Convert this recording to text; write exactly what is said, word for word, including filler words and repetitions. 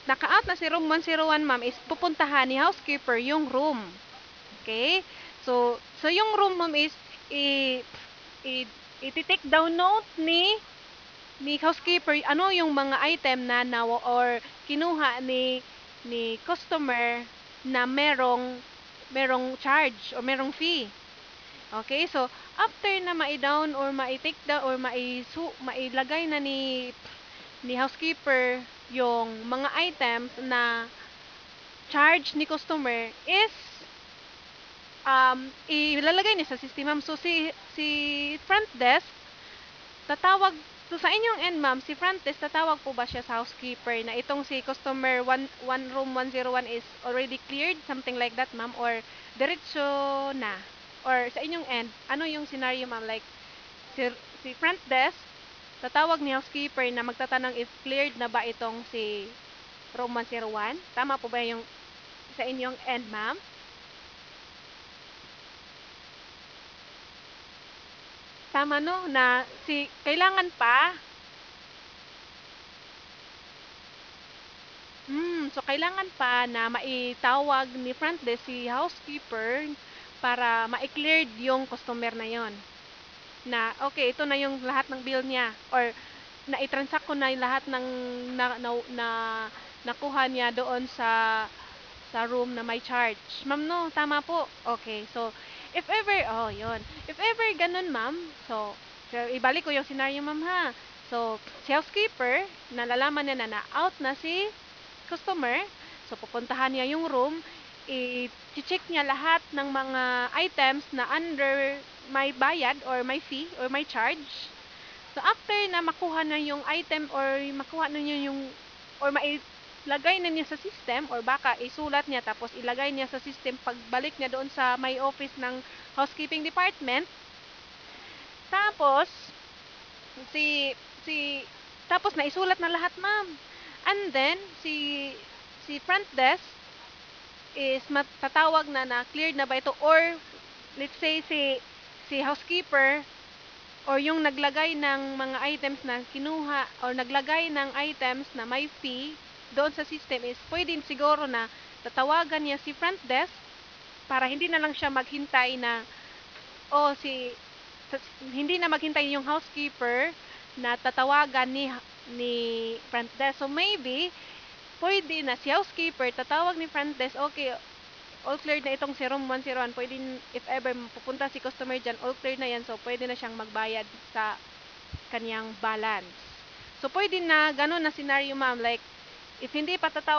naka-out na si room one oh one, ma'am, is pupuntahan ni housekeeper yung room. Okay? So, so yung room, ma'am, is i, i, iti-take down note ni ni housekeeper ano yung mga item na na or kinuha ni ni customer na merong merong charge or merong fee. Okay, so after na mai-down or mai-take down or mai-su mailagay na ni ni housekeeper yung mga items na charge ni customer is um ilalagay niya sa system, ma'am. So si si front desk tatawag, so sa inyong end, ma'am, si front desk tatawag po ba siya sa housekeeper na itong si customer one, one room one oh one is already cleared, something like that, ma'am, or diretso na, or sa inyong end ano yung scenario, ma'am, like si, si front desk tatawag ni housekeeper na magtatanong if cleared na ba itong si room one oh one, tama po ba yung sa inyong end, ma'am? Tama, no, na si kailangan pa. Hmm, so kailangan pa na maitawag ni front desk si housekeeper para ma-cleared yung customer na yon. Na okay, ito na yung lahat ng bill niya or na-transact ko na yung lahat ng na, na, na nakuha niya doon sa sa room na may charge. Ma'am, no, tama po. Okay, so if ever, oh, yon. If ever ganun, ma'am, so, so ibalik ko yung scenario, ma'am, ha. So, si housekeeper, nalalaman niya na na out na si customer. So, pupuntahan niya yung room, i-check niya lahat ng mga items na under may bayad or may fee or may charge. So, after na makuha na yung item or makuha na niya yung or mailagay na niya sa system or baka isulat niya tapos ilagay niya sa system pagbalik niya doon sa may office ng housekeeping department. Tapos, si si tapos naisulat na lahat, ma'am. And then si si front desk is matatawag na na cleared na ba ito or let's say si si housekeeper or yung naglagay ng mga items na kinuha or naglagay ng items na may fee doon sa system is pwede siguro na tatawagan niya si front desk para hindi na lang siya maghintay na oh si hindi na maghintay yung housekeeper na tatawagan ni ni front desk. So maybe pwede na si housekeeper tatawag ni front desk, okay, all cleared na itong si room one oh one, pwede if ever pupunta si customer dyan, all cleared na yan, so pwede na siyang magbayad sa kanyang balance. So pwede na ganun na scenario, ma'am, like if hindi pa tatawag